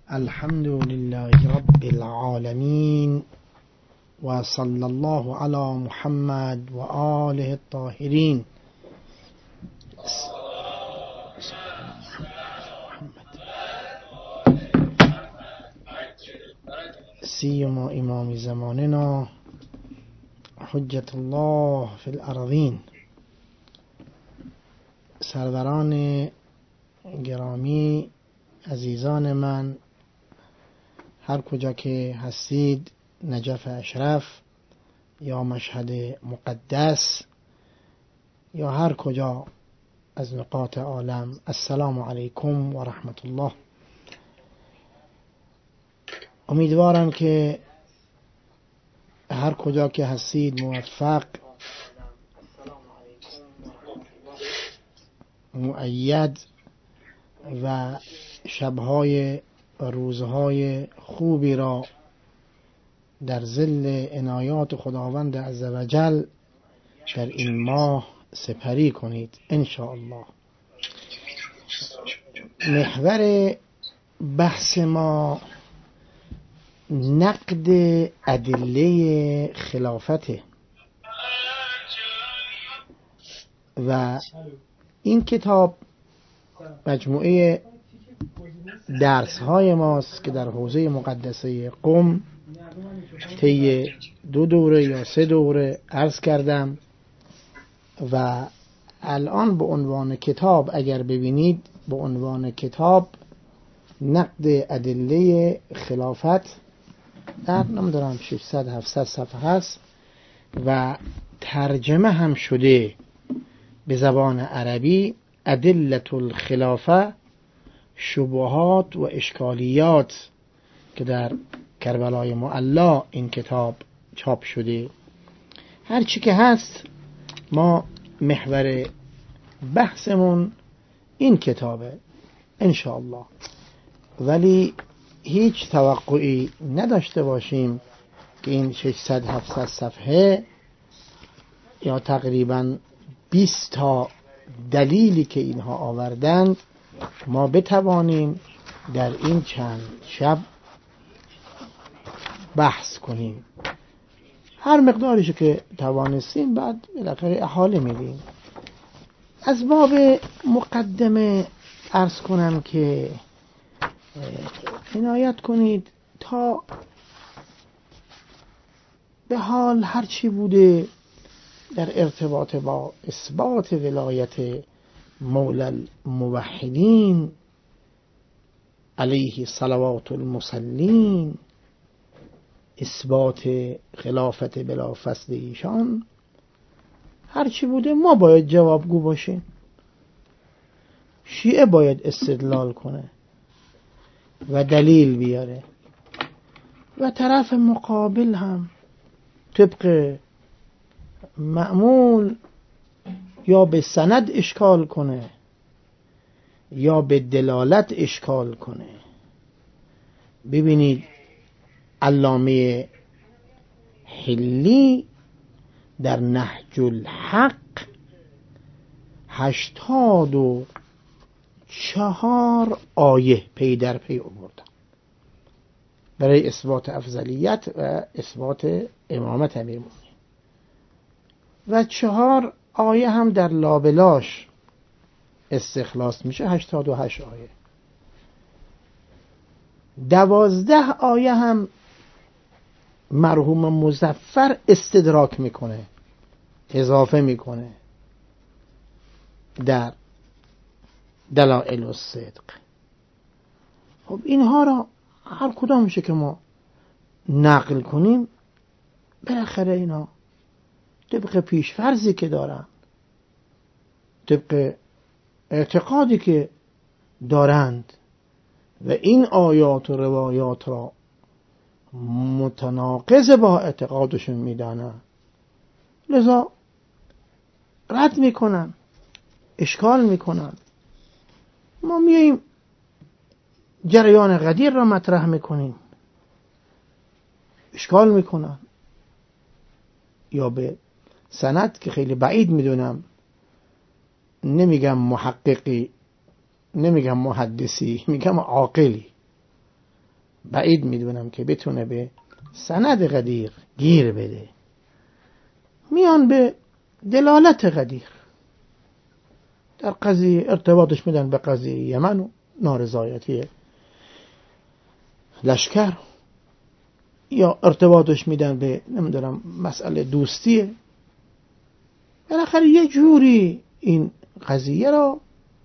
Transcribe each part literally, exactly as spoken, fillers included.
الحمد لله رب العالمين وصلى الله على محمد وآله الطاهرين. سيما إمام زماننا حجة الله في الأرضين. سروران گرامی، عزیزان من، هر کجا که هستید، نجف اشرف یا مشهد مقدس یا هر کجا از نقاط عالم، السلام علیکم و رحمت الله. امیدوارم که هر کجا که هستید موفق، مؤید و شبهای روزهای خوبی را در ظل عنایات خداوند عزوجل در این ماه سپری کنید ان شاء الله. محور بحث ما نقد ادله خلافته و این کتاب مجموعه درس های ماست که در حوزه مقدسه قم طی دو دوره یا سه دوره عرض کردم و الان به عنوان کتاب اگر ببینید، به عنوان کتاب نقد ادله خلافت در نمیدونم ششصد هفتصد صفحه هست و ترجمه هم شده به زبان عربی. ادله الخلافه، شبهات و اشکالیات، که در کربلای معلا این کتاب چاپ شده. هر چی که هست، ما محور بحثمون این کتابه ان شاء الله، ولی هیچ توقعی نداشته باشیم که این ششصد هفتصد صفحه یا تقریبا بیست تا دلیلی که اینها آوردند ما بتوانیم در این چند شب بحث کنیم. هر مقداریشو که توانستیم بعد بالاخره احاله میدیم. از باب مقدمه عرض کنم که عنایت کنید تا به حال هرچی بوده در ارتباط با اثبات ولایت مولا الموحدین علیه صلوات المصلین، اثبات خلافت بلا فصل ایشان، هرچی بوده ما باید جوابگو باشیم. شیعه باید استدلال کنه و دلیل بیاره و طرف مقابل هم طبق معمول یا به سند اشکال کنه یا به دلالت اشکال کنه. ببینید علامه حلی در نهج الحق هشتاد و چهار آیه پی در پی آوردن برای اثبات افضلیت و اثبات امامت امیرالمومنین و چهار آیه هم در لابلاش استخلاص میشه، هشتاد و هشت آیه. دوازده آیه هم مرحوم مظفر استدراک میکنه، اضافه میکنه در دلائل الصدق. خب اینها را هر کدام میشه که ما نقل کنیم، بالاخره اینا طبق پیشفرضی که دارن، طبق اعتقادی که دارند و این آیات و روایات را متناقض با اعتقادشون میدانن، لذا رد میکنن، اشکال میکنن. ما میاییم جریان قدیر را مطرح میکنیم، اشکال میکنن، یا به سند که خیلی بعید میدونم، نمیگم محققی، نمیگم محدثی، میگم عاقلی، بعید میدونم که بتونه به سند قدیر گیر بده. میان به دلالت قدیر در قضیه، ارتباطش میدن به قضیه یمن و نارضایتی لشکر، یا ارتباطش میدن به نمیدونم مسئله دوستیه. بالاخره یه جوری این قضیه را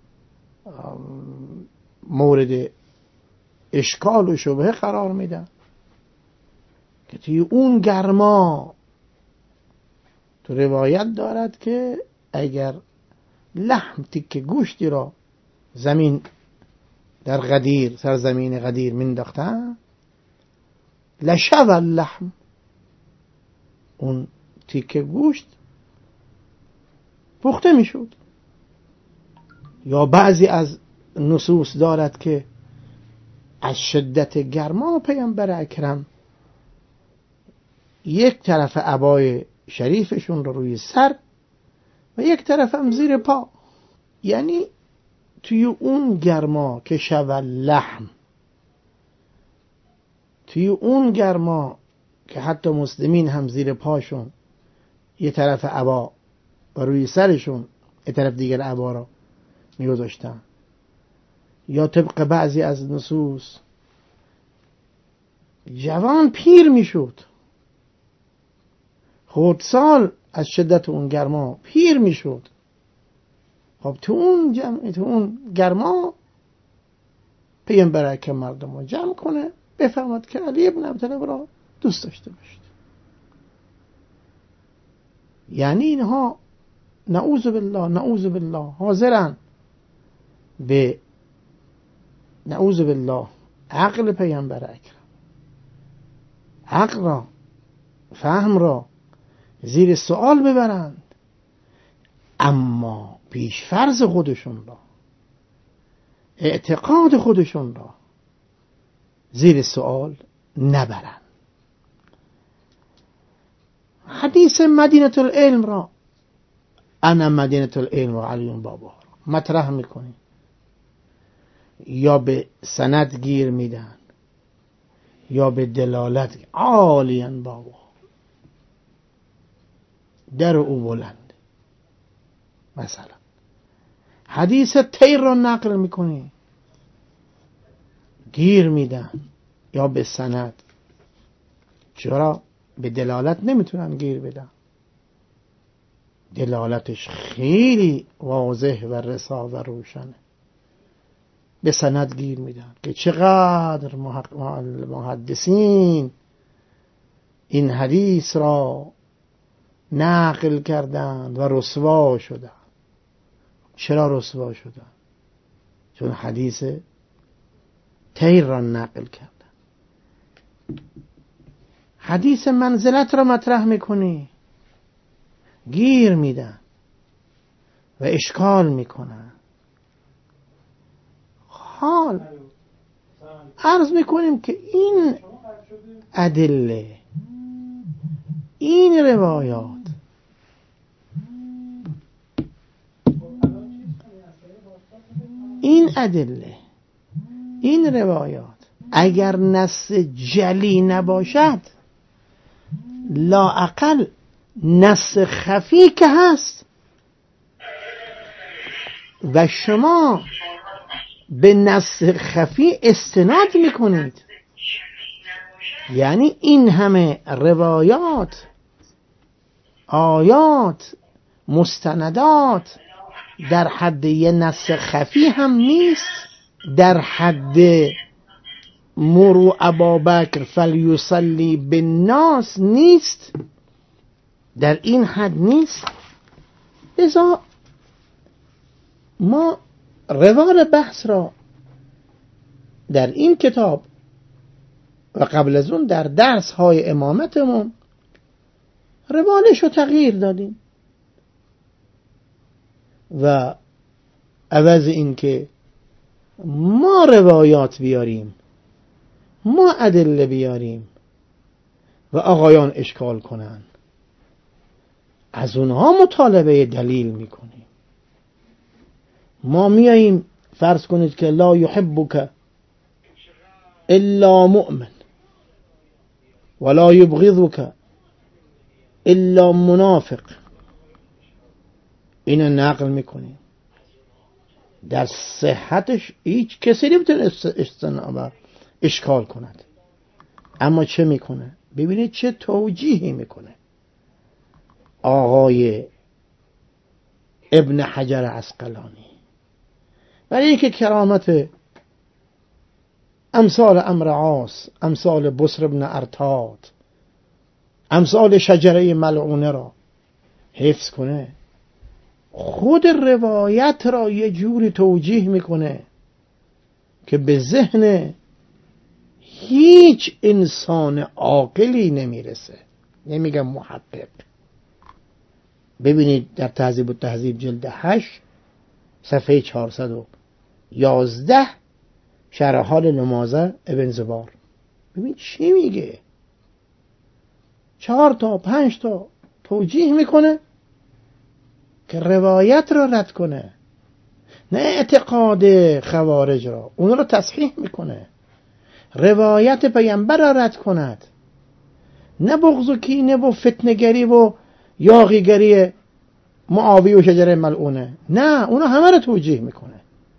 مورد اشکال و شبهه قرار میدن که توی اون گرما تو روایت دارد که اگر لحم تیکه گوشتی را زمین در غدیر، سرزمین غدیر مینداختن، لشب اللحم، اون تیکه گوشت پخته میشد. یا بعضی از نصوص دارد که از شدت گرما پیامبر اکرم یک طرف عبای شریفشون رو روی سر و یک طرف هم زیر پا، یعنی توی اون گرما که شود لحم، توی اون گرما که حتی مسلمین هم زیر پاشون یه طرف عبا و روی سرشون یه طرف دیگر عبا را میگذاشتن. یا طبق بعضی از نصوص جوان پیر میشد، خردسال از شدت اون گرما پیر میشد. خب تو اون جمع، تو اون گرما پیامبر اکرم مردم رو جمع کنه، بفهمد که علی ابن ابی طالب را دوست داشته باشد. یعنی اینها نعوذ بالله نعوذ بالله حاضرن به نعوذ بالله عقل پیامبر اکرم، عقل را، فهم را زیر سوال ببرند، اما پیش فرض خودشون را، اعتقاد خودشون را زیر سوال نبرند. حدیث مدینه العلم را، انا مدینه العلم و علی بابا مطرح میکنی، یا به سند گیر میدن یا به دلالت، عالیان بابا در او بلند. مثلا حدیث تیر را نقل میکنی، گیر میدن یا به سند، چرا به دلالت نمیتونن گیر بدن؟ دلالتش خیلی واضح و رسا و روشنه. به سند گیر میدن که چقدر محدثین این حدیث را نقل کردند و رسوا شدند. چرا رسوا شدند؟ چون حدیث تیر را نقل کردند. حدیث منزلت را مطرح میکنی، گیر میدن و اشکال میکنن. حال عرض میکنیم که این ادله، این روایات این ادله این روایات اگر نص جلی نباشد، لااقل نص خفی که هست و شما به نص خفی استناد میکنید، یعنی این همه روایات، آیات، مستندات در حد یه نص خفی هم نیست، در حد مرو ابابکر فلیصلی بالناس نیست، در این حد نیست. لذا ما روال بحث را در این کتاب و قبل از اون در درس های امامتمون روالش رو تغییر دادیم و عوض این که ما روایات بیاریم، ما ادله بیاریم و آقایان اشکال کنن، از اونها مطالبه دلیل میکنیم. ما میاییم فرض کنید که لا یحبک الا مؤمن ولا یبغضک الا منافق. اینو نقل میکنه. در صحتش هیچ کسی نمیتونه استنابه اشکال کند. اما چه میکنه؟ ببینید چه توجیهی میکنه آقای ابن حجر عسقلانی برای اینکه کرامت امثال عمرو عاص، امثال بصر ابن ارتاد، امثال شجره ملعونه را حفظ کنه، خود روایت را یه جوری توجیه میکنه که به ذهن هیچ انسان عاقلی نمیرسه. نمیگم محقق. ببینید در تهذیب التهذیب جلد هشت صفحه چهارصد و یازده شرح حال نمازه ابن زبار. ببین چی میگه. چهار تا پنج تا توجیه میکنه که روایت را رد کنه، نه اعتقاد خوارج را، اون را تصحیح میکنه. روایت پیامبر را رد کند، نه بغض و کینه و فتنه‌گری و یاغیگری معاویه و شجره ملعونه، نه، اونا همه را توجیه میکنه.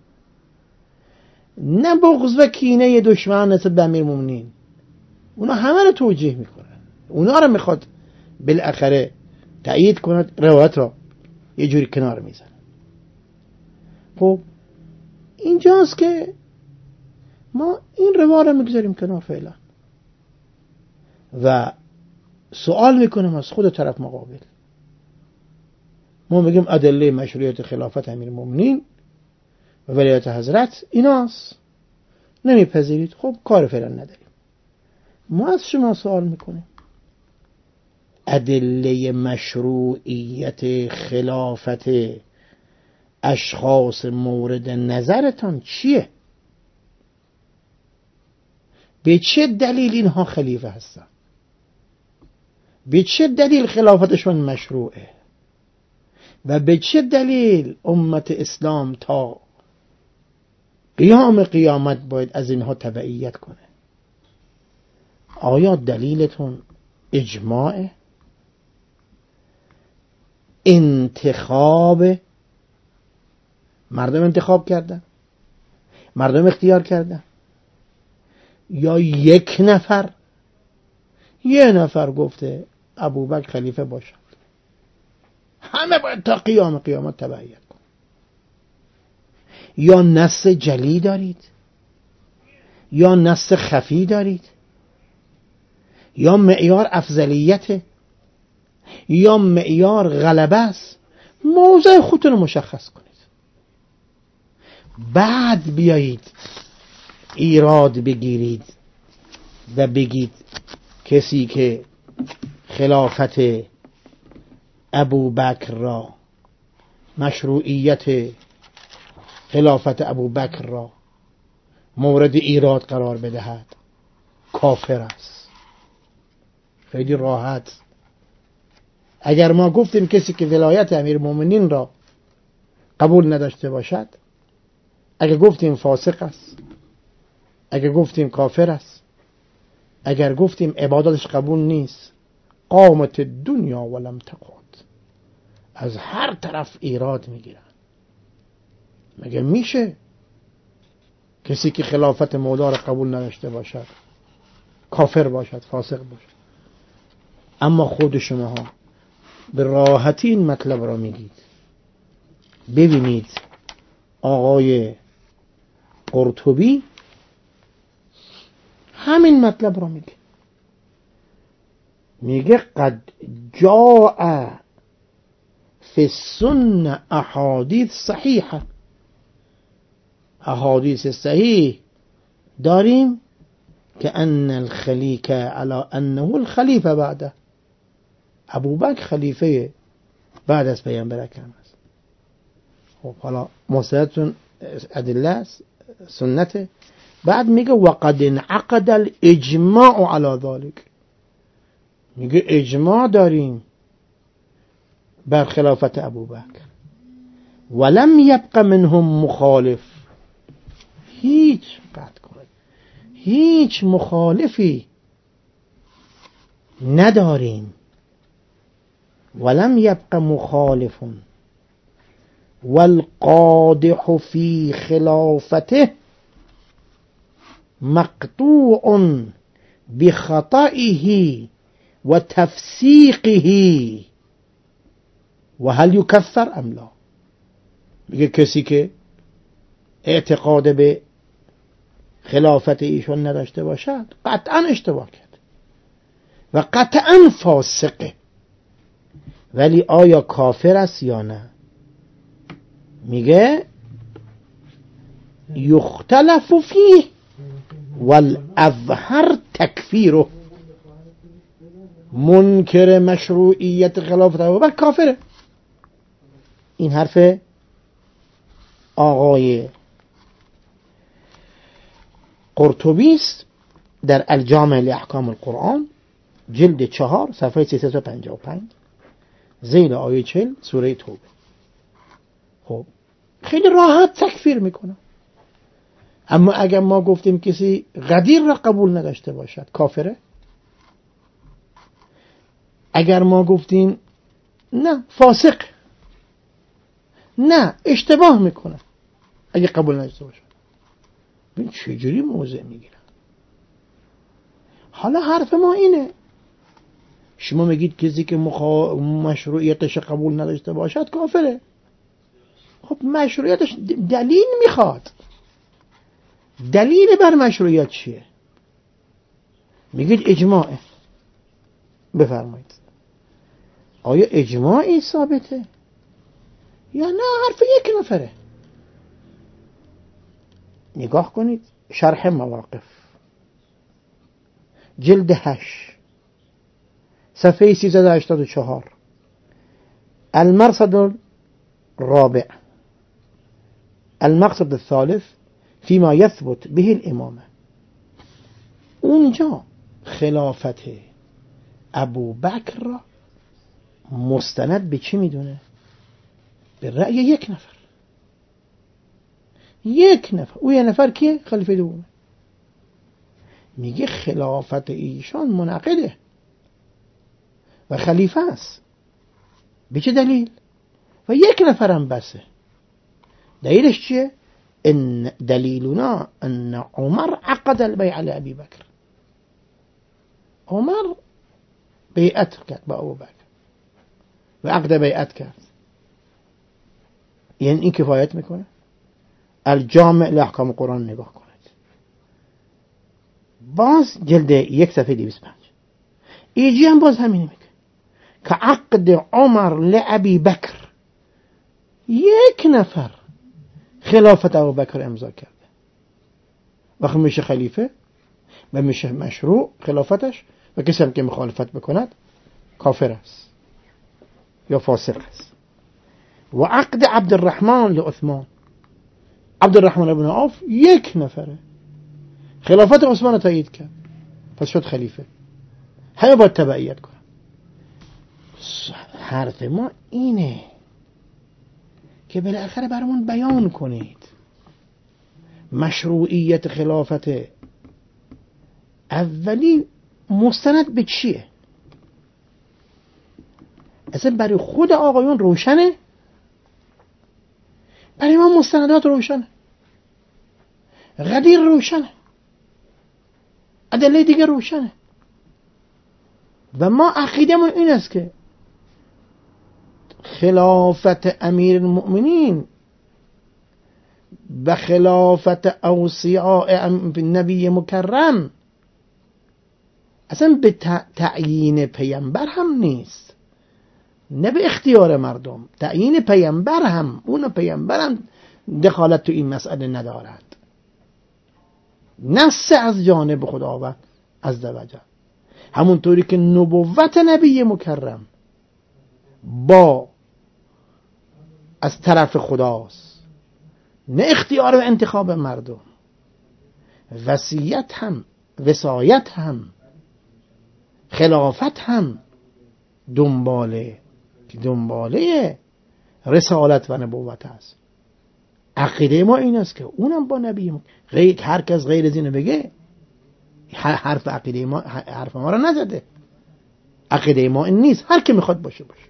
نه بغض و کینه دشمن نسبت به امیرالمومنین، اونا همه را توجیه میکنه. اونا را میخواد بالاخره تأیید کند، روایت را یه جوری کنار میزنه. خب اینجاست که ما این روایت را میگذاریم کنار فعلا و سوال میکنیم از خود طرف مقابل. ما میگیم ادله مشروعیت خلافت امیرالمومنین و ولایت حضرت ایناست، نمیپذیرید، خب کار فعلا نداریم. ما از شما سوال میکنیم ادله مشروعیت خلافت اشخاص مورد نظرتان چیه؟ به چه دلیل اینها خلیفه هستن؟ به چه دلیل خلافتشون مشروعه؟ و به چه دلیل امت اسلام تا قیام قیامت باید از اینها تبعیت کنه؟ آیا دلیلتون اجماع، انتخاب، مردم انتخاب کردن، مردم اختیار کردن، یا یک نفر یه نفر گفته ابوبکر خلیفه باشد، همه باید تا قیام قیامت تبعیت کن؟ یا نص جلی دارید، یا نص خفی دارید، یا معیار افضلیته، یا معیار غلبه است؟ موضع خودتون رو مشخص کنید، بعد بیایید ایراد بگیرید و بگید کسی که خلافت ابوبکر را، مشروعیت خلافت ابوبکر را مورد ایراد قرار بدهد کافر است. خیلی راحت. اگر ما گفتیم کسی که ولایت امیرالمومنین را قبول نداشته باشد، اگر گفتیم فاسق است، اگر گفتیم کافر است، اگر گفتیم عبادتش قبول نیست، قامت دنیا ولم تقعد، از هر طرف ایراد میگیرن. مگه میشه کسی که خلافت مولا را قبول نداشته باشد کافر باشد، فاسق باشد؟ اما خود شماها به راحتی این مطلب را میگید. ببینید آقای قرطبی همین مطلب را میگه. میگه قد جاء فی السنة احادیث صحیحه، احادیث صحیح داریم که ان الخلیفه علی انه الخلیفه بعده، ابوبکر خلیفه بعد از پیامبر اکرم است. خب حالا مستندتون ادله سنت. بعد میگه وقد انعقد الاجماع علی ذلك، میگه اجماع داریم بر خلافت ابوبکر، ولم یبق منهم مخالف، هیچ قطع کنه هیچ مخالفی نداریم. ولم یبق مخالف والقادح فی خلافته مقطوع بخطئه و تفسیقه و هل یکفر ام لا. میگه کسی که اعتقاد به خلافت ایشون نداشته باشد قطعا اشتباه کرد و قطعا فاسقه، ولی آیا کافر است یا نه؟ میگه یختلف فیه والاظهر تکفیره. منکر مشروعیت خلافت ابوبکر کافره. این حرف آقای قرطبی است در الجامع لاحکام القرآن جلد چهار صفحه سیصد و پنجاه و پنج زیر آیه چهل سوره توبه. خب خیلی راحت تکفیر میکنه. اما اگر ما گفتیم کسی غدیر را قبول نداشته باشد کافره، اگر ما گفتیم نه فاسق، نه اشتباه میکنه، اگه قبول نداشته باشد، ببین چجوری موضع میگیرن. حالا حرف ما اینه، شما میگید کسی که مخا... مشروعیتش قبول نداشته باشد کافره. خب مشروعیتش دلیل میخواد. دلیل بر مشروعیت چیه؟ میگید اجماعه. بفرمایید آیا اجماعی ثابته یا نه حرف یک نفره؟ نگاه کنید شرح مواقف جلد هشت صفحه سیصد و هشتاد و چهار المرصد الرابع المقصد الثالث فيما يثبت به الامامه. اونجا خلافت ابو بکر را مستند به چی میدونه؟ به رأی یک نفر. یک نفر. او یه نفر کیه؟ خلیفه دومه. میگه خلافت ایشان منعقده و خلیفه است. به چه دلیل؟ و یک نفرم بسه. دلیلش چیه؟ ان دلیلنا ان عمر عقد البيع على ابي بکر. عمر بیعت کرد با ابو بکر و عقد بیعت کرد. یعنی این کفایت میکنه؟ الجامع لاحکام قرآن نگاه کنید باز جلد یک صفحه دویست و پنج ایجی هم باز همینی میگه که عقد عمر لابی بکر، یک نفر خلافت ابو بکر امضا کرده. وقتی میشه خلیفه و میشه مشروع خلافتش و کسی هم که مخالفت بکند کافر است یا فاسق است. و عقد عبد الرحمن لعثمان، عبد الرحمن ابن عوف یک نفره خلافت عثمان تایید کرد پس شد خلیفه. همه باید تبعیت کنن. حرف ما اینه که بالاخره برامون بیان کنید مشروعیت خلافت اولی مستند به چیه؟ اصلا برای خود آقایون روشنه، برای ما مستندات روشنه، غدیر روشنه، ادله دیگه روشنه. و ما عقیدمون این است که خلافت امیر المؤمنین و خلافت اوصیاء نبی مکرم اصلا به تعیین پیامبر هم نیست، نه به اختیار مردم. تعیین پیامبر هم، اون پیامبر هم دخالت تو این مسئله ندارد. نص از جانب خداوند عزوجل. همونطوری که نبوت نبی مکرم با از طرف خداست، نه اختیار و انتخاب مردم. وصیت هم، وصایت هم، خلافت هم دنباله که دنباله رسالت و نبوت است. عقیده ما این است که اونم با نبی غیر هر کس غیر از اینو بگه حرف عقیده ما حرف ما رو نزده. عقیده ما این نیست، هر کی میخواد باشه باشه.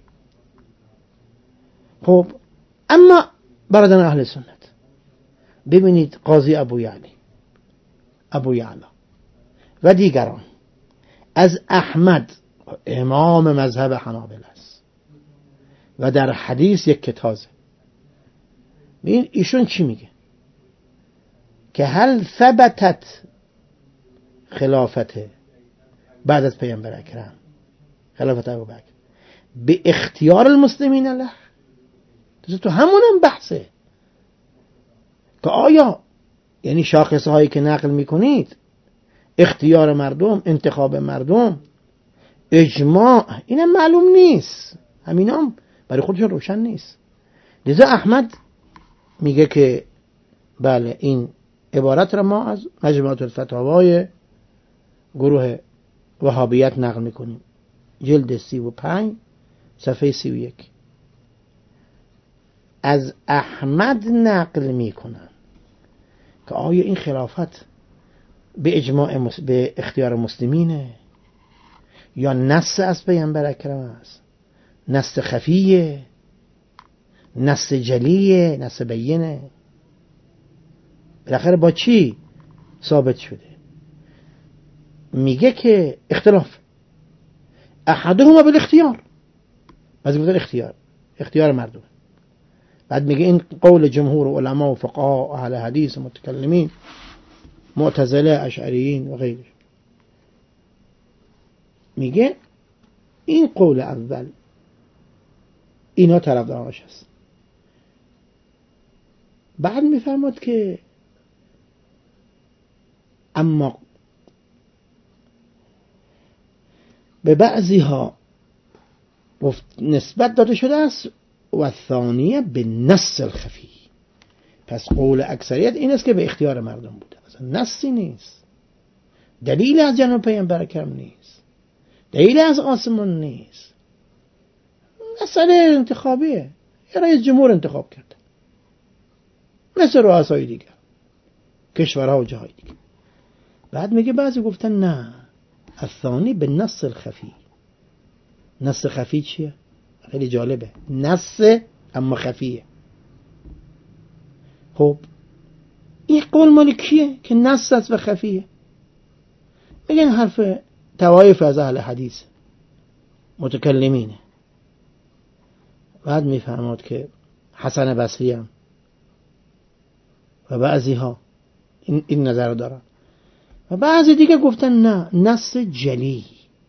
خب اما برادران اهل سنت، ببینید قاضی ابو یعلی ابو یعلا و دیگران از احمد امام مذهب حنابلة است و در حدیث یک کتازه. ببین ایشون چی میگه که هل ثبتت خلافته بعد از پیامبر اکرم، خلافت ابوبکر به اختیار المسلمین له، تو همونم بحثه که آیا یعنی شاخصه هایی که نقل میکنید اختیار مردم، انتخاب مردم، اجماع، اینم معلوم نیست، همینام برای خودشون روشن نیست. لذا احمد میگه که بله این عبارت را ما از مجموعه الفتاوای گروه وهابیت نقل میکنیم، جلد سی و پنج صفحه سی و یک. از احمد نقل میکنن که آیا این خلافت به اجماع مس... به اختیار مسلمینه یا نص از پیامبر اکرم است، نص خفیه، نص جلیه، نص بینه. بالاخره با چی ثابت شده؟ میگه که اختلاف احدهما بالاختیار، بعضی گفتن اختیار اختیار مردم. بعد میگه این قول جمهور علما و فقها و اهل حدیث و متکلمین، معتزله، اشعریین و غیره. میگه این قول اول اینا طرفدارانش هست. بعد میفرماد که اما به بعضی ها نسبت داده شده است و ثانیه به نص الخفی. پس قول اکثریت این است که به اختیار مردم بوده، اصلا نصی نیست، دلیل از جناب پیامبر اکرم نیست، دلیل از آسمان نیست، مسئله انتخابیه، یه رئیس جمهور انتخاب کرده مثل رؤسای دیگه کشورها و جاهای دیگه. بعد میگه بعضی گفتن نه، الثانی به نص الخفی. نص خفی چیه؟ خیلی جالبه، نص اما خفیه. خب این قول مال کیه که نص است و خفیه؟ میگن حرف طوایف از اهل حدیث متکلمینه. بعد میفرماد که حسن بصری هم و بعضی ها این, این نظر رو دارن و بعضی دیگه گفتن نه، نص جلی.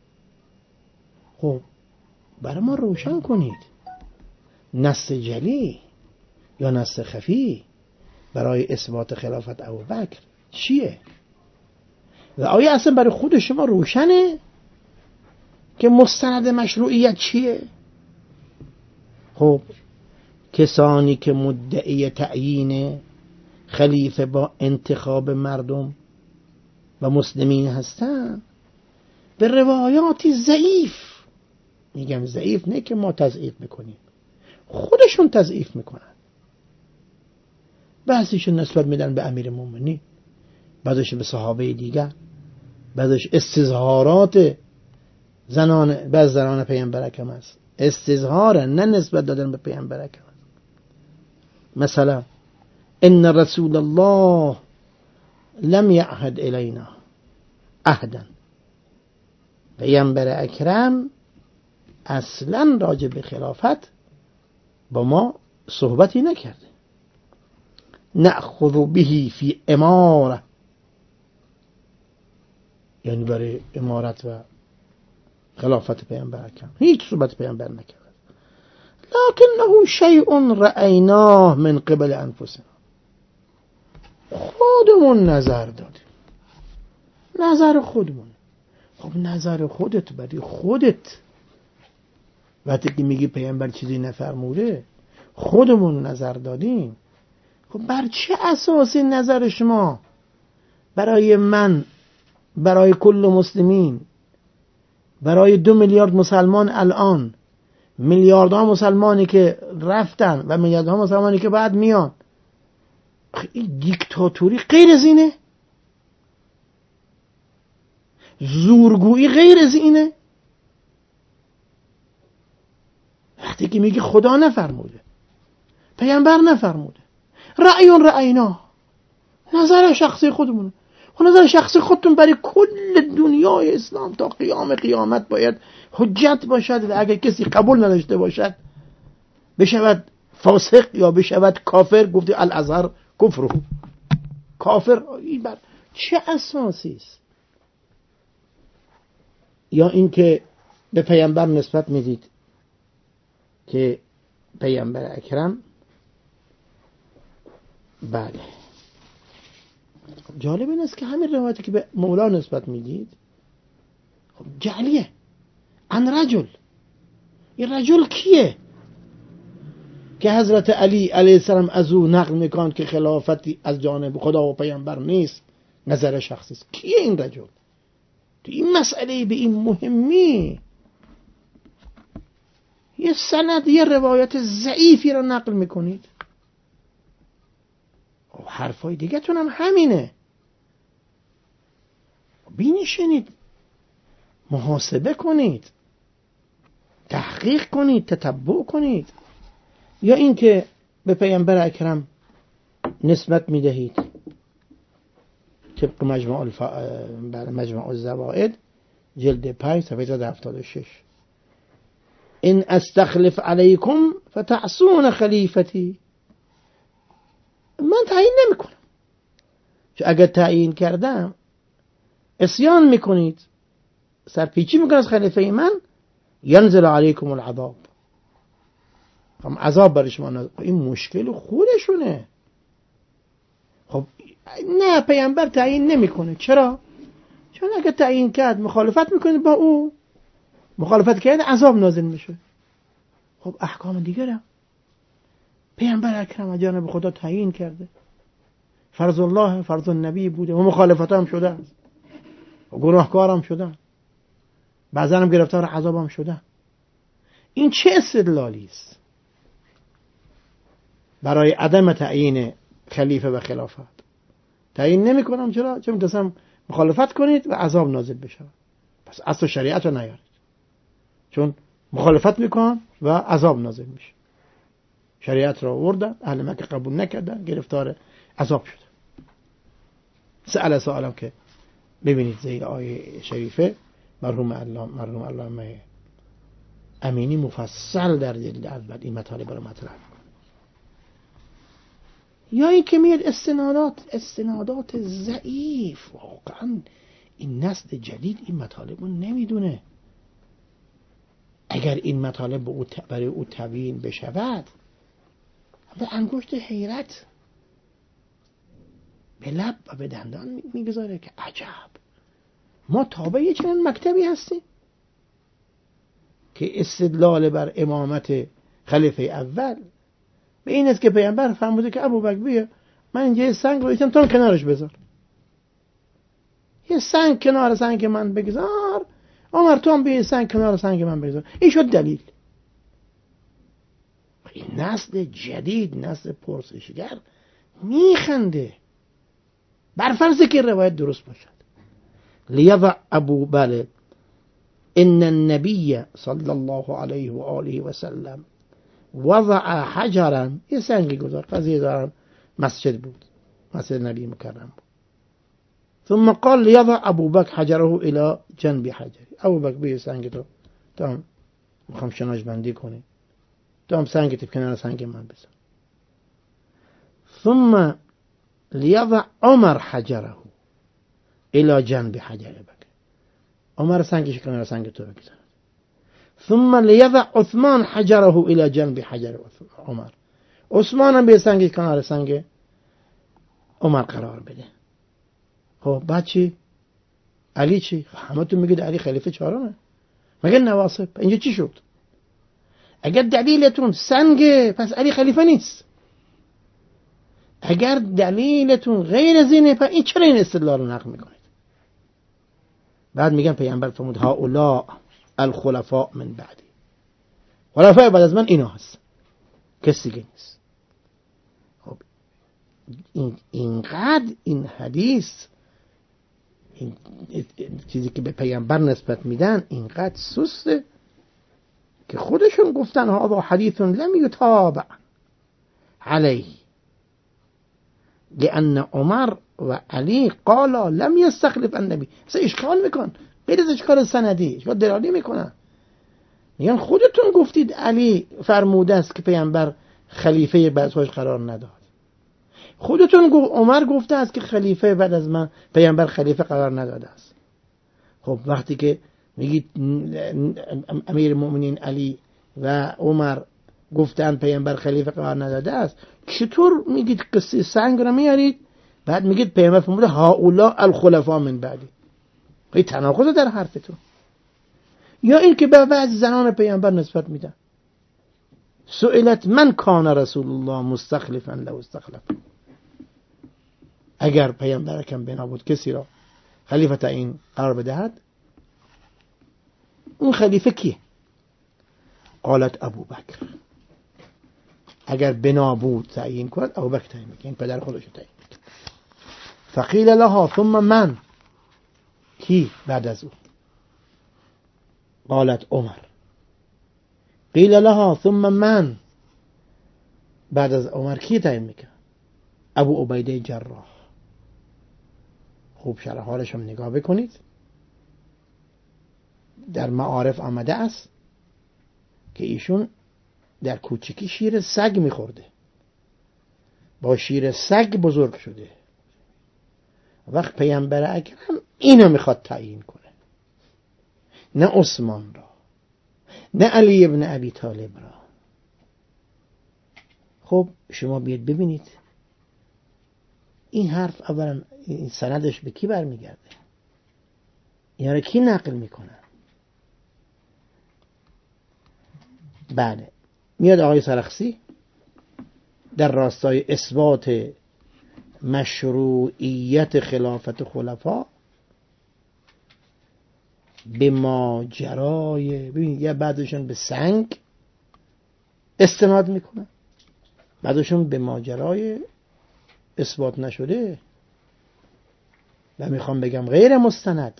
خب برای ما روشن کنید، نص جلی یا نص خفی برای اثبات خلافت ابوبکر چیه؟ و آیا اصلا برای خود شما روشنه که مستند مشروعیت چیه؟ خب کسانی که مدعی تعیین خلیفه با انتخاب مردم و مسلمین هستن به روایاتی ضعیف، میگم ضعیف نه که ما تضعیف میکنیم، خودشون تضعیف میکنن. بعضیشون نسبت میدن به امیر مومنین، بعضیش به صحابه دیگر، بعضیش استظهارات زنان بعض زنان پیامبر اکرم است، استظهار نه نسبت دادن به پیامبر اکرم. مثلا ان رسول الله لم یعهد الینا عهدا، پیامبر اکرم اصلا راجع به خلافت با ما صحبتی نکرده. نأخذ به فی اماره، یعنی برای امارت و خلافت پیامبر اکرم هیچ صحبت پیامبر نکرد. لکنه شیء رأیناه من قبل انفسنا، خودمون نظر دادیم، نظر خودمون. خب نظر خودت برای خودت، وقتی که میگی پیامبر چیزی نفرموده خودمون نظر دادیم، خب بر چه اساسی نظر شما برای من، برای کل مسلمین، برای دو میلیارد مسلمان الان، میلیاردها مسلمانی که رفتن و میلیاردها مسلمانی که بعد میان، این دیکتاتوری غیر از اینه؟ زورگویی غیر از اینه؟ وقتی که میگه خدا نفرموده، پیامبر نفرموده، رأیون رأینا، نظر شخصی خودمونه و نظر شخصی خودتون برای کل دنیای اسلام تا قیام قیامت باید حجت باشد و اگر کسی قبول نداشته باشد بشود فاسق یا بشود کافر. گفتی الازهر کفر، کافر. این بر چه اساسی است؟ یا اینکه به پیامبر نسبت میدید که پیامبر اکرم، بله جالب این است که همین روایتی که به مولا نسبت میدید خب جعلیه. ان رجل، این رجل کیه که حضرت علی علیه السلام از او نقل میکن که خلافتی از جانب خدا و پیامبر نیست، نظر شخصی است. کیه این رجل؟ تو این مسئله به این مهمی یه سند، یه روایت ضعیفی رو نقل میکنید. حرفای دیگه تون هم همینه. بینشینید، محاسبه کنید، تحقیق کنید، تتبع کنید. یا اینکه به پیامبر اکرم نسبت میدهید طبق مجموع الف... مجموع الزوائد جلد پنج صفحه هفتاد و شش، ان استخلف علیکم فتعصون خلیفتی، من تعیین نمی کنم، چون اگر تعیین کردم عصیان میکنید، سرپیچی میکنید از خلیفه من، ینزل علیکم العذاب، هم عذاب برای شما نازل. این مشکل خودشونه. خب نه، پیامبر تعیین نمیکنه. چرا؟ چون اگر تعیین کرد مخالفت میکنید با او، مخالفت کرد عذاب نازل میشه. خب احکام دیگره پیامبر اکرم از جانب خدا تعیین کرده، فرض الله فرض النبی بوده و مخالفت هم شده است و گناهکار هم شدن، بعضا هم گرفتار عذاب هم شدن. این چه استدلالی است برای عدم تعیین خلیفه و خلافت؟ تعیین نمی کنم. چرا؟ چون میتونم مخالفت کنید و عذاب نازل بشه. پس اصل شریعت رو نیارید، چون مخالفت میکنن و عذاب نازل میشه. شریعت را آوردن، اهل مکه قبول نکردن، گرفتار عذاب شد. سأل سوالم که ببینید زیر آیه شریفه مرحوم علامه مرحوم علامه امینی مفصل در جلد اول این مطالب رو مطرح می‌کنه. یا این که میاد استنادات استنادات ضعیف. واقعا این نسل جدید این مطالب رو نمیدونه. اگر این مطالب برای او تبیین بشود به انگشت حیرت به لب و به دندان میگذاره که عجب، ما تابع چنین مکتبی هستیم که استدلال بر امامت خلیفه اول به این است که پیامبر فرموده که ابوبکر بیا من اینجا یه سنگ گذاشتم تو کنارش بذار، یه سنگ کنار سنگ من بگذار، عمر تو هم بیا سنگ کنار سنگ من بگذار. این شد دلیل. این نسل جدید، نسل پرسشگر میخنده بر فرض که روایت درست باشد. لیضع ابو بله ان النبی صلی الله علیه و آله و سلم وضع حجرا، یه سنگی گذار، قضیه دارم مسجد بود، مسجد نبی مکرم بود. ثم قال لیضع ابو بکر حجره الى جنب حجری، ابو بکر بیا سنگ تو تو هم میخوام شناش بندی کنی، تو هم سنگ تو کنار سنگ من بذار. ثم لیضع عمر حجره الى جنب حجر بکر، عمر سنگش کنار سنگ تو بگذار. ثم لیضع عثمان حجره الى جنب حجر عمر، عثمان هم به سنگش کنار سنگ عمر قرار بده. خب بعد چی؟ علی چی؟ همه تو میگید علی خلیفه چهارمه، مگه نواصب؟ اینجا چی شد؟ اگر دلیلتون سنگ پس علی خلیفه نیست، اگر دلیلتون غیر از اینه پس این چرا این استدلال رو نقل میکنید؟ بعد میگن پیامبر فرمود هؤلاء الخلفاء من بعدی، خلفای بعد از من اینا هست، کسی دیگه نیست. خب این اینقدر این حدیث این چیزی که به پیامبر نسبت میدن اینقدر سسته که خودشون گفتن هذا حدیث لم یتابع علیه لأن عمر و علی قالا لم یستخلف النبی. اصلا اشکال میکن، غیر از اشکال سندی اشکال دلالی میکنن، میگن خودتون گفتید علی فرموده است که پیامبر خلیفه بعد از خودش قرار نداد، خودتون گفت عمر گفته است که خلیفه بعد از من پیامبر خلیفه قرار نداده است. خب وقتی که میگید امیر المؤمنین علی و عمر گفتن پیامبر خلیفه قرار نداده است، چطور میگید قصه سنگ رو میارید بعد میگید پیامبر فرموده هؤلاء الخلفاء من بعدی؟ این تناقض در حرفتون. یا این که به بعض زنان پیامبر نسبت میدن، سئلت من کان رسول الله مستخلفا لو استخلف، اگر پیامبر کم بنا بود کسی را خلیفه تعیین قرار بدهد اون خلیفه کیه؟ قالت ابو بکر، اگر بنا بود تعیین کند ابو بکر تعیین میکنه، این پدر خودش تعیین میکنه. فقیل لها ثم من، کی بعد از او؟ قالت عمر. قیل لها ثم من، بعد از عمر کی تعیین میکنه؟ ابو عبیده جراح. خوب شرح حالش هم نگاه بکنید، در معارف آمده است که ایشون در کوچکی شیر سگ میخورده، با شیر سگ بزرگ شده، وقت پیامبر اکرم اینو میخواد تعیین کنه، نه عثمان را، نه علی ابن ابی طالب را. خب شما بیاید ببینید این حرف اولا این سندش به کی برمیگرده؟ اینا رو کی نقل میکنه؟ بله، میاد آقای سرخسی در راستای اثبات مشروعیت خلافت خلفا به ماجرای، ببینید یا بعدشون به سنگ استناد میکنه، بعدشون به ماجرای اثبات نشده و میخوام بگم غیر مستند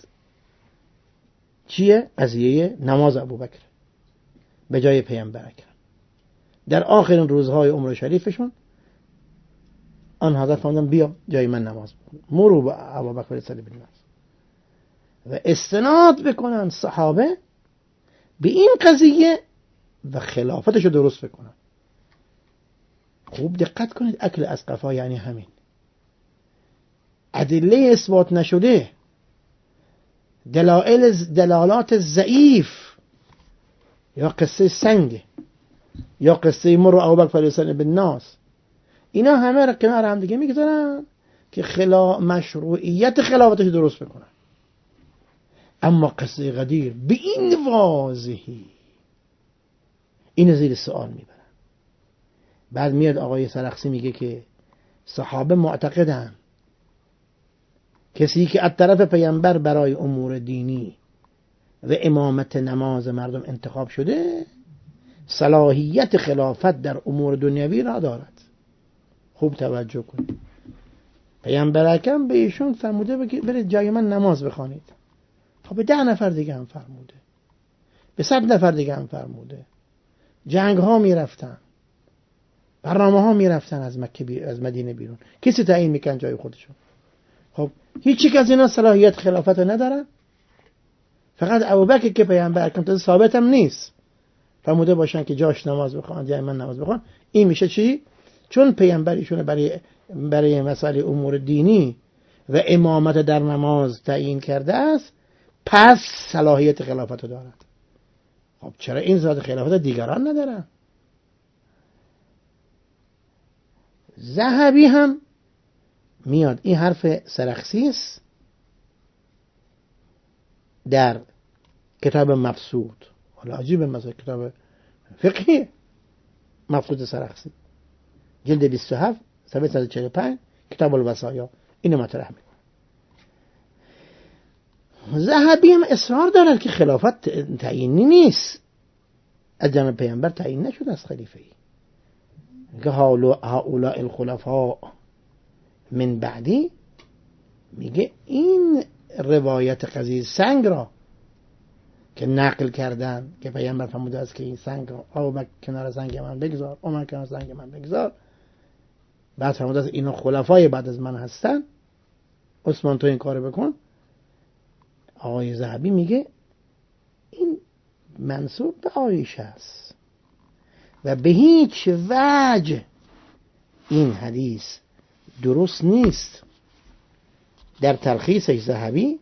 چیه؟ قضیه نماز ابوبکر به جای پیامبر اکرم. در آخرین روزهای عمر شریفشون آن حضرت فرمودن بیا جای من نماز بخون، مرو با ابوبکر صلی الله علیه و و استناد بکنن صحابه به این قضیه و خلافتشو درست بکنن. خوب دقت کنید، اکل اسقفا یعنی همین ادله اثبات نشده، دلائل دلالات ضعیف، یا قصه سنگ یا قصه مرو ابوبکر فلیسن بالناس، اینا همه را کنار هم دیگه میگذارن که خلا مشروعیت خلافتش درست بکنن. اما قصه غدیر به این واضحی این زیر سوال میبرن. بعد میاد آقای سرخسی میگه که صحابه معتقدن کسی که از طرف پیامبر برای امور دینی و امامت نماز مردم انتخاب شده صلاحیت خلافت در امور دنیوی را دارد. خوب توجه کنید، پیامبر اکرم به ایشون فرموده برید جای من نماز بخوانید، خب به ده نفر دیگه هم فرموده، به صد نفر دیگه هم فرموده، جنگ ها می رفتن، برنامه ها می رفتن از مکه بی... از مدینه بیرون، کسی تعیین میکن جای خودشون. خب هیچ از اینا صلاحیت خلافت رو ندارن، فقط ابوبکر که پیامبر اکرم تا ثابت هم نیست فرموده باشن که جاش نماز بخوان، جای من نماز بخوان. این میشه چی؟ چون پیامبر ایشون برای برای مسائل امور دینی و امامت در نماز تعیین کرده است، پس صلاحیت خلافت رو دارد. خب چرا این ذات خلافت دیگران ندارن؟ ذهبی هم میاد این حرف سرخسی است در کتاب مبسوط، حالا عجیب مثلا کتاب فقهی مبسوط سرخسی جلد بیست و هفت صفحه صد و چهل و پنج کتاب الوصایا اینو مطرح میکنه. ذهبی هم اصرار دارد که خلافت تعیینی نیست، از جانب پیامبر تعیین نشده از خلیفه ای، که هؤلاء الخلفاء من بعدی، میگه این روایت قضیه سنگ را که نقل کردن که پیامبر فرموده است که این سنگ را آب کنار سنگ من بگذار، عمر کنار سنگ من بگذار، بعد فرموده است اینا خلفای بعد از من هستن، عثمان تو این کارو بکن. آقای ذهبی میگه این منسوب به عایشه است و به هیچ وجه این حدیث درست نیست. در تلخیصش ذهبی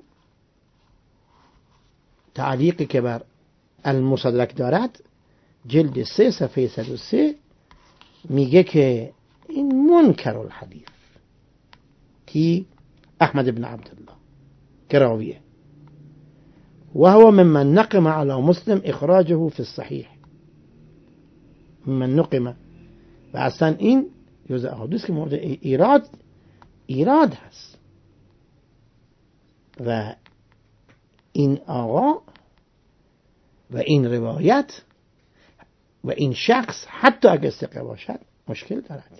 تعلیقی که بر المستدرک دارد جلد سه صفحه صد و سه میگه که این منکر الحدیث کی احمد بن عبدالله که راویه و هو ممن نقم على مسلم اخراجه في الصحيح، ممن نقم، و اصلا این جزء احادیث که مورد ایراد ایراد هست و این آقا و این روایت و این شخص حتی اگر ثقه باشد مشکل دارد.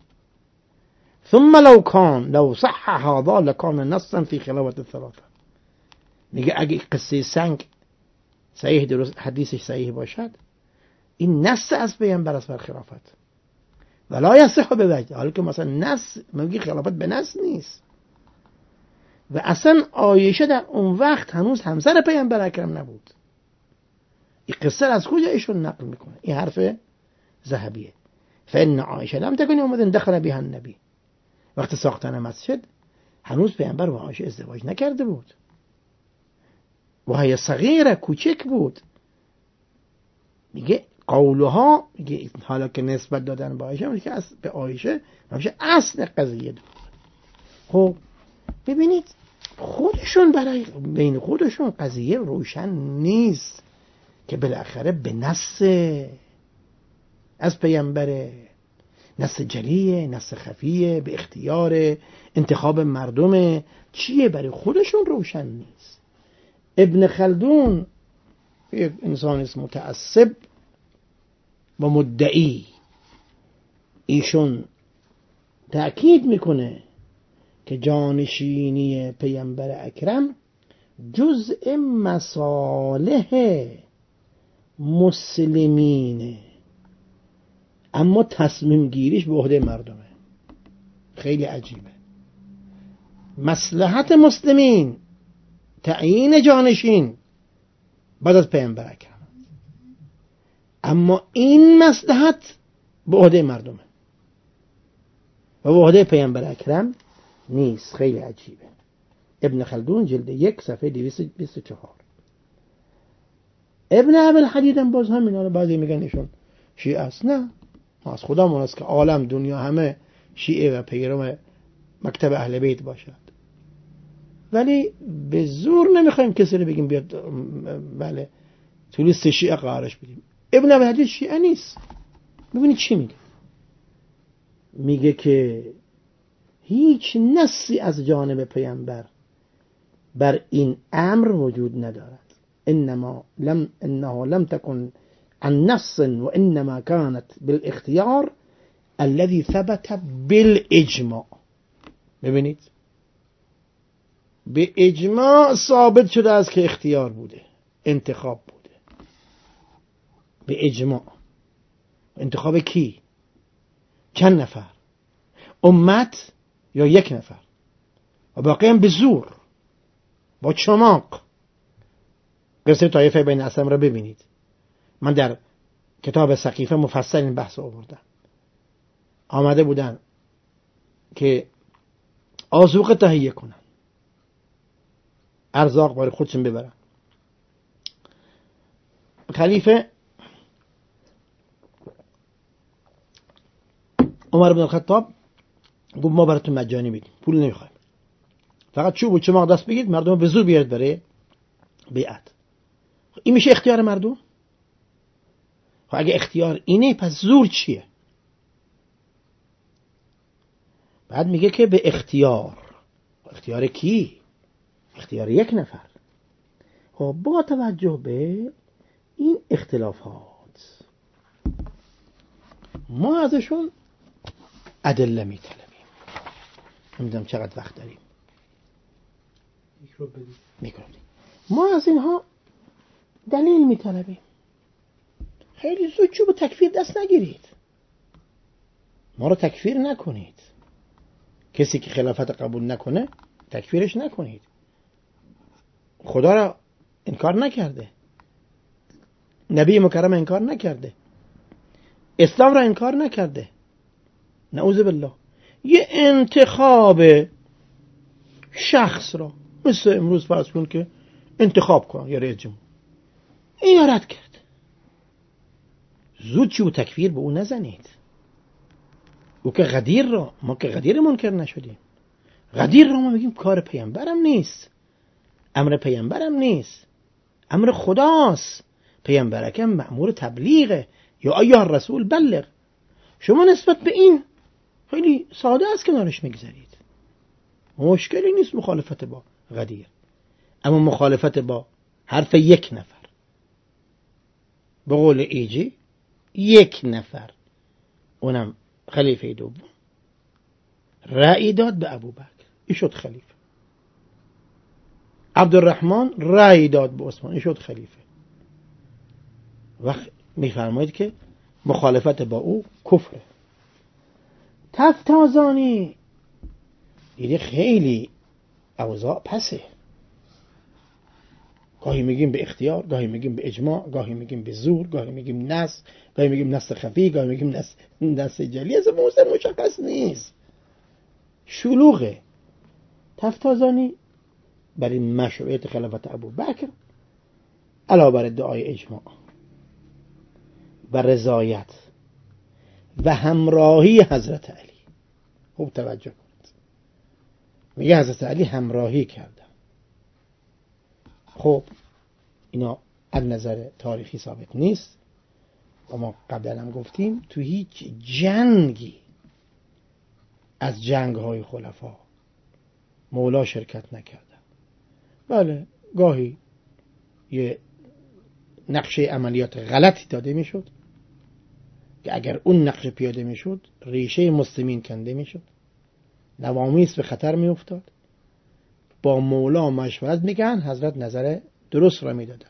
ثم لو كان لو صح هذا لكان نصا في خلافة الثلاثة. میگه اگه قصه سنگ صحیح درست حدیثش صحیح باشد این نص از پیامبر است بر خلافت ولا یصح به وجه، حالا که مثلا نص میگه خلافت به نص نیست و اصلا عایشه در اون وقت هنوز همسر پیامبر اکرم نبود. این قصه از کجا ایشون نقل میکنه؟ این حرف ذهبیه. فان عایشه لم تکن یومئذ دخل بها النبی، وقت ساختن مسجد هنوز پیامبر با عایشه ازدواج نکرده بود و هی صغیره کوچک بود. میگه قولها، میگه حالا که نسبت دادن به عایشه، میگه اصل به عایشه میشه اصل قضیه دو. خب ببینید خودشون برای بین خودشون قضیه روشن نیست که بالاخره به نص از پیامبره، نص جلیه، نص خفیه، به اختیار انتخاب مردمه، چیه برای خودشون روشن نیست. ابن خلدون یک انسان است متعصب و مدعی، ایشون تأکید میکنه که جانشینی پیامبر اکرم جزء مصالح مسلمینه اما تصمیم گیریش به عهده مردمه. خیلی عجیبه. مصلحت مسلمین تعیین جانشین بعد از پیامبر اکرم، اما این مصلحت به عهده مردمه و به عهده پیامبر اکرم نیست. خیلی عجیبه. ابن خلدون جلد یک صفحه دویست و بیست و چهار. ابن ابوالحدید هم باز همین، حالا بعضی میگن ایشون شیعه است. نه، ما از خدا است که عالم دنیا همه شیعه و پیرو مکتب اهل بیت باشد، ولی به زور نمیخوایم کسی رو بگیم بیاد بله تو لیست شیعه قرارش بدیم. ابن ابوالحدید شیعه نیست. ببینید چی میگه. میگه که هیچ نصی از جانب پیامبر بر این امر وجود ندارد. انما لم انه لم تكن عن نص وانما كانت بالاختيار الذي ثبت بالاجماع. ببینید به اجماع ثابت شده است که اختیار بوده، انتخاب بوده. به اجماع. انتخاب کی؟ چند نفر؟ امت یا یک نفر؟ و باقی هم به زور با چماق. قصه طایفه بین اسلم را ببینید. من در کتاب سقیفه مفصل این بحث آوردم. آمده بودن که آذوقه تهیه کنن، ارزاق برای خودشون ببرن. خلیفه عمر بن الخطاب گفت ما براتون مجانی میدیم، پول نمیخوایم، فقط چوب و چماق دست بگید مردم به زور بیارید برای بیعت. این میشه اختیار مردم؟ خب اگه اختیار اینه پس زور چیه؟ بعد میگه که به اختیار. اختیار کی؟ اختیار یک نفر. خب با توجه به این اختلافات ما ازشون ادله میطلبیم. نمیدونم چقدر وقت داریم. میکنیم. ما از اینها دلیل میطلبیم. خیلی زود چوب تکفیر دست نگیرید، ما رو تکفیر نکنید. کسی که خلافت قبول نکنه تکفیرش نکنید. خدا را انکار نکرده، نبی مکرم انکار نکرده، اسلام را انکار نکرده. نعوذ بالله. یه انتخاب شخص را مثل امروز فرض کن که انتخاب کن یا رئیس جمهور، این رد کرد. زود چوب تکفیر به او نزنید. او که غدیر را، ما که غدیر منکر نشدیم، غدیر را ما میگیم کار پیامبرم نیست، امر پیامبرم نیست، امر خداست. پیامبرکم مأمور تبلیغه، یا ایها الرسول بلغ. شما نسبت به این خیلی ساده است کنارش میگذارید، مشکلی نیست مخالفت با غدیر. اما مخالفت با حرف یک نفر، به قول ایجی یک نفر، اونم خلیفه دوم، رأی داد به ابوبکر، این شد خلیفه. عبدالرحمن رأی داد به عثمان، این شد خلیفه. وقت میفرمایید که مخالفت با او کفره. تفتازانی دیدی خیلی اوضاع پسه. گاهی میگیم به اختیار، گاهی میگیم به اجماع، گاهی میگیم به زور، گاهی میگیم نص، گاهی میگیم نص خفی، گاهی میگیم نص نص جلی. از موضوع مشخص نیست، شلوغه. تفتازانی برای مشروعیت خلافت ابوبکر علاوه بر ادعای اجماع و رضایت و همراهی حضرت علی، خوب توجه کنید، میگه حضرت علی همراهی کردن. خب اینا از نظر تاریخی ثابت نیست و ما قبلا هم گفتیم تو هیچ جنگی از جنگ‌های خلفا مولا شرکت نکردن. بله گاهی یه نقشه عملیات غلطی داده میشد که اگر اون نقشه پیاده میشد ریشه مسلمین کنده میشد، نوامیس به خطر میافتاد. با مولا مشورت میگن، حضرت نظر درست را میدادن.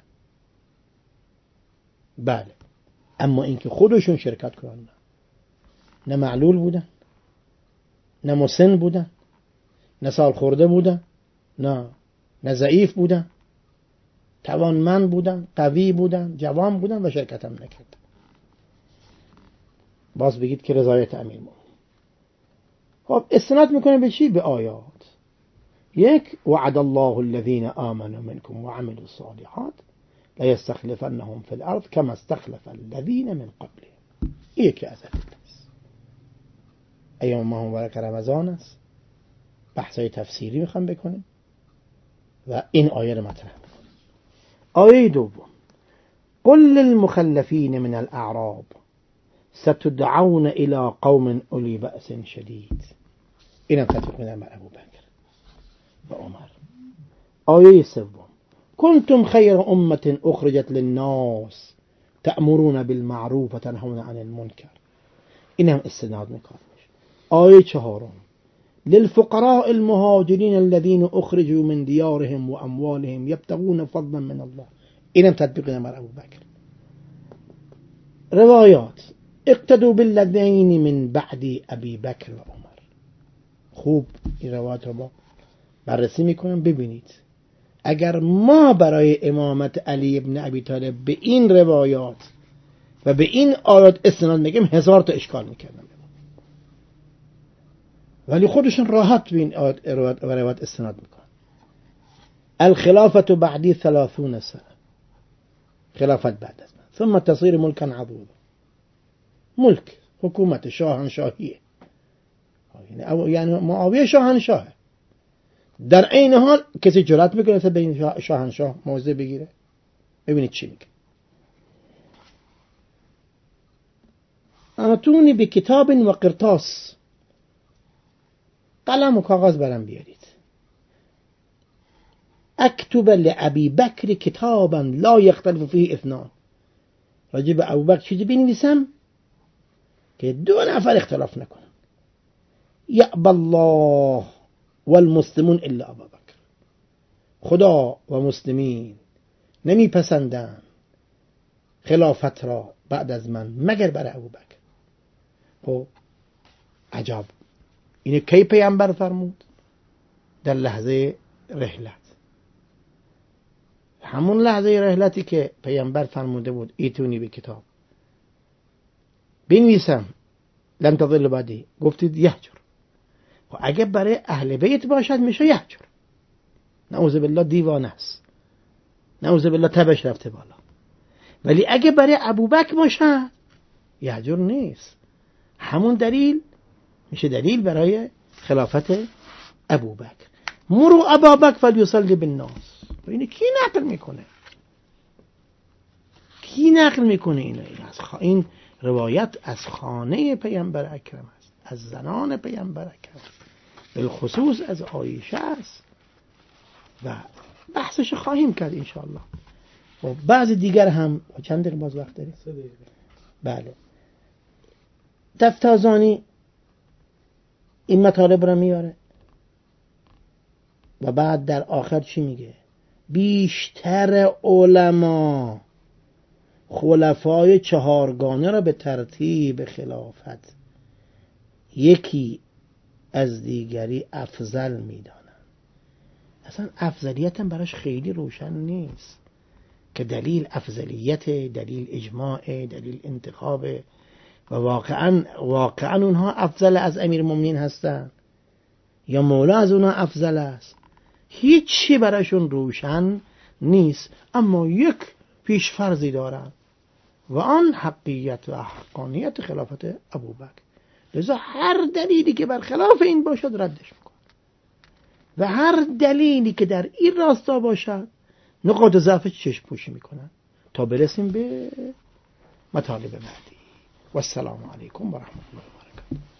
بله، اما اینکه خودشون شرکت کنن، نه نه معلول بودن، نه مسن بودن، نه سال خورده بودن، نه نه ضعیف بودن، توانمند بودن، قوی بودن، جوان بودن و شرکت هم نکردن. باز بگید که رضایت امیرالمومنین. خب استناد میکنه به چی؟ به آیات. یک، وعد الله الذين آمنوا منكم وعملوا الصالحات لا يستخلفنهم في الارض كما استخلف الذين من قبلهم. یکی از است. ایام ماه مبارک رمضان است، بحثای تفسیری میخوام بکنیم و این آیه رو مطرح میکنیم. آیه دوم، قل للمخلفين من الاعراب ستدعون الى قوم اولی بأس شدید. اینم تطبیق میدن بر ابوبکر و عمر. آیه سوم، کنتم خیر امة اخرجت للناس تأمرون بالمعروف و تنهون عن المنکر. اینم استناد میکنه. آیه چهارم، للفقراء المهاجرين الذين اخرجوا من ديارهم واموالهم يبتغون فضلا من الله. اینم تطبیق میدن بر ابوبکر. روایات، اقتدوا بالذین من بعد ابی بکر و عمر. خوب این روایات رو با بررسی میکنم. ببینید اگر ما برای امامت علی ابن ابی طالب به این روایات و به این آیات استناد میگیم هزار تا اشکال میکردم، ولی خودشون راحت به این آیات و روایات استناد میکنن. الخلافت بعدی ثلاثون سنه، خلافت بعد از من، ثم تصير ملکا عضوضا. ملک حکومت شاهنشاهیه، یعنی معاویه شاهنشاهه. در این حال کسی جرأت میکنه تا به این شاهنشاه موضع بگیره؟ ببینید چی میگه. اتونی به کتاب و قرطاس، قلم و کاغذ برام بیارید. اکتب لابی بکر کتابا لا یختلف فیه اثنان. راجع به ابوبکر چیزی بنویسم که دو نفر اختلاف نکنن. یأبی الله والمسلمون الا ابا بکر. خدا و مسلمین نمیپسندند خلافت را بعد از من مگر برای ابوبکر. خب عجب، اینو کی پیامبر فرمود؟ در لحظه رحلت. همون لحظه رحلتی که پیامبر فرموده بود ایتونی به کتاب بنویسم لن تضل بعدی، گفتید یهجر. و اگه برای اهل بیت باشد میشه یهجر. نعوذ بالله دیوانه است، نعوذ بالله تبش رفته بالا. ولی اگه برای ابوبکر باشد یهجر نیست. همون دلیل میشه دلیل برای خلافت ابوبکر. مرو ابابکر فلیصلی بالناس. اینو کی نقل میکنه؟ کی نقل میکنه اینو؟ این از خ... این روایت از خانه پیامبر اکرم است، از زنان پیامبر اکرم، بالخصوص از عایشه است و بحثش خواهیم کرد انشاءالله. و بعض دیگر هم. چند دقیقه باز وقت داریم؟ بله. تفتازانی این مطالب را میاره و بعد در آخر چی میگه؟ بیشتر علما خلفای چهارگانه را به ترتیب خلافت یکی از دیگری افضل میدانند. اصلا افضلیت هم براش خیلی روشن نیست که دلیل افضلیت، دلیل اجماع، دلیل انتخاب و واقعا واقعا اونها افضل از امیرالمومنین هستن یا مولا از اونها افضل است. هیچی براشون روشن نیست، اما یک پیشفرضی دارن و آن حقیت و حقانیت خلافت ابوبکر. لذا هر دلیلی که بر خلاف این باشد ردش میکن و هر دلیلی که در این راستا باشد نقاط ضعفش چشم پوشی میکنن تا برسیم به مطالب بعدی. و السلام علیکم و رحمت الله و برکاته.